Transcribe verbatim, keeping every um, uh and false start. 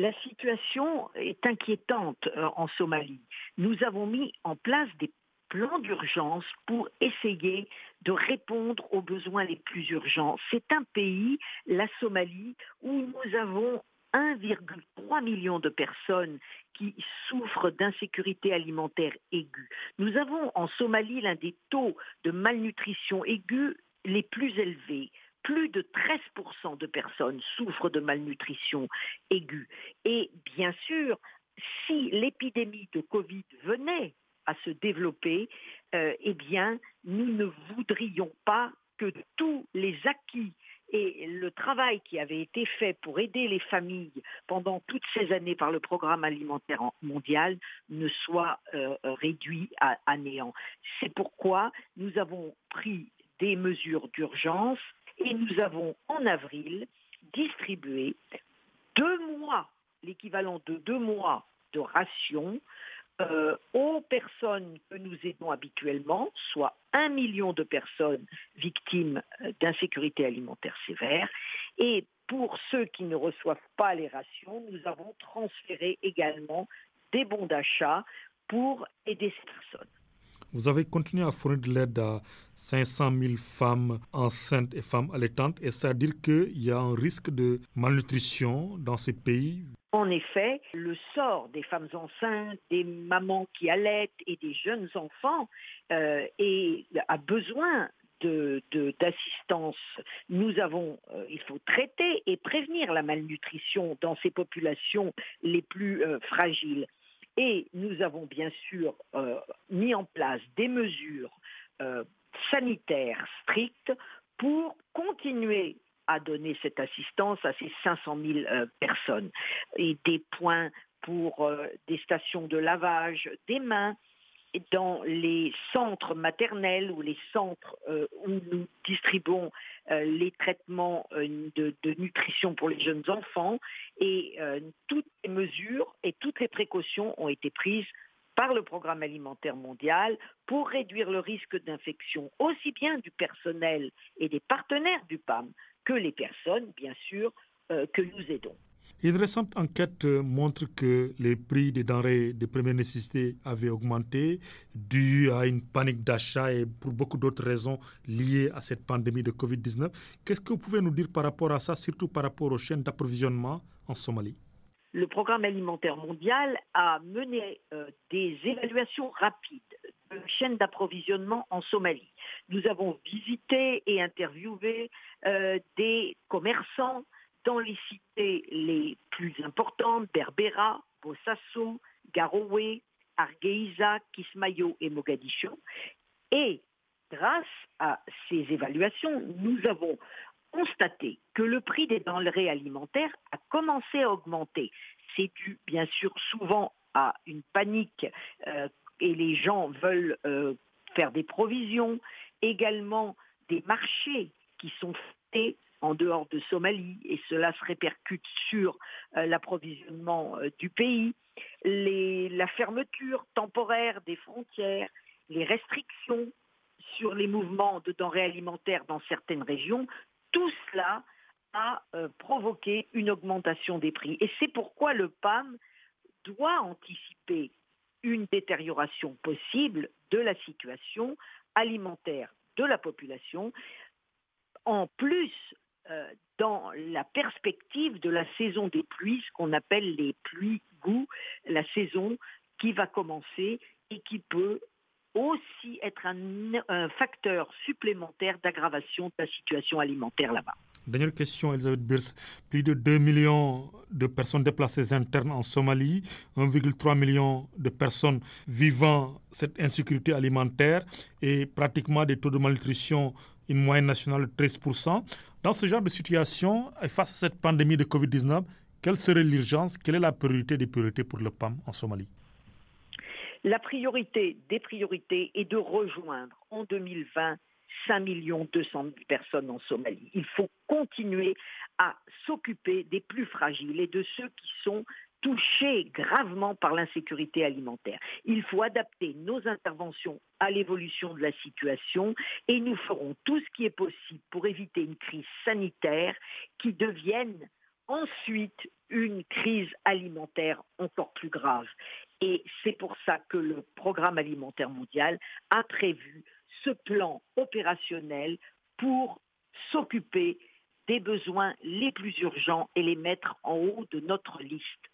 La situation est inquiétante euh, en Somalie. Nous avons mis en place des plans d'urgence pour essayer de répondre aux besoins les plus urgents. C'est un pays, la Somalie, où nous avons un virgule trois million de personnes qui souffrent d'insécurité alimentaire aiguë. Nous avons en Somalie l'un des taux de malnutrition aiguë les plus élevés. Plus de treize pour cent de personnes souffrent de malnutrition aiguë. Et bien sûr, si l'épidémie de Covid venait à se développer, euh, eh bien, nous ne voudrions pas que tous les acquis et le travail qui avait été fait pour aider les familles pendant toutes ces années par le programme alimentaire mondial ne soit euh, réduit à, à néant. C'est pourquoi nous avons pris des mesures d'urgence et nous avons en avril distribué deux mois, l'équivalent de deux mois de rations euh, aux personnes que nous aidons habituellement, soit un million de personnes victimes d'insécurité alimentaire sévère. Et pour ceux qui ne reçoivent pas les rations, nous avons transféré également des bons d'achat pour aider ces personnes. Vous avez continué à fournir de l'aide à cinq cent mille femmes enceintes et femmes allaitantes, et c'est-à-dire qu'il y a un risque de malnutrition dans ces pays. En effet, le sort des femmes enceintes, des mamans qui allaitent et des jeunes enfants euh, est, a besoin de, de, d'assistance. Nous avons, euh, il faut traiter et prévenir la malnutrition dans ces populations les plus euh, fragiles. Et nous avons bien sûr euh, mis en place des mesures euh, sanitaires strictes pour continuer à donner cette assistance à ces cinq cent mille euh, personnes. Et des points pour euh, des stations de lavage des mains, dans les centres maternels ou les centres euh, où nous distribuons euh, les traitements euh, de, de nutrition pour les jeunes enfants, et euh, toutes les mesures et toutes les précautions ont été prises par le programme alimentaire mondial pour réduire le risque d'infection aussi bien du personnel et des partenaires du P A M que les personnes, bien sûr, euh, que nous aidons. Une récente enquête montre que les prix des denrées de première nécessité avaient augmenté dû à une panique d'achat et pour beaucoup d'autres raisons liées à cette pandémie de covid dix-neuf. Qu'est-ce que vous pouvez nous dire par rapport à ça, surtout par rapport aux chaînes d'approvisionnement en Somalie? Le programme alimentaire mondial a mené euh, des évaluations rapides de chaînes d'approvisionnement en Somalie. Nous avons visité et interviewé euh, des commerçants dans les cités les plus importantes, Berbera, Bosaso, Garowe, Hargeisa, Kismayo et Mogadiscio. Et grâce à ces évaluations, nous avons constaté que le prix des denrées alimentaires a commencé à augmenter. C'est dû bien sûr souvent à une panique euh, et les gens veulent euh, faire des provisions, également des marchés qui sont faits en dehors de Somalie, et cela se répercute sur euh, l'approvisionnement euh, du pays, les, la fermeture temporaire des frontières, les restrictions sur les mouvements de denrées alimentaires dans certaines régions, tout cela a euh, provoqué une augmentation des prix. Et c'est pourquoi le P A M doit anticiper une détérioration possible de la situation alimentaire de la population, en plus euh, dans la perspective de la saison des pluies, ce qu'on appelle les pluies goût, la saison qui va commencer et qui peut aussi être un, un facteur supplémentaire d'aggravation de la situation alimentaire là-bas. Dernière question, Elisabeth Birs. Plus de deux millions de personnes déplacées internes en Somalie, un virgule trois million de personnes vivant cette insécurité alimentaire et pratiquement des taux de malnutrition, une moyenne nationale de treize pour cent. Dans ce genre de situation, et face à cette pandémie de covid dix-neuf, quelle serait l'urgence, quelle est la priorité des priorités pour le P A M en Somalie? La priorité des priorités est de rejoindre en deux mille vingt cinq millions deux cent mille personnes en Somalie. Il faut continuer à s'occuper des plus fragiles et de ceux qui sont touchés gravement par l'insécurité alimentaire. Il faut adapter nos interventions à l'évolution de la situation et nous ferons tout ce qui est possible pour éviter une crise sanitaire qui devienne ensuite une crise alimentaire encore plus grave. Et c'est pour ça que le Programme alimentaire mondial a prévu ce plan opérationnel pour s'occuper des besoins les plus urgents et les mettre en haut de notre liste.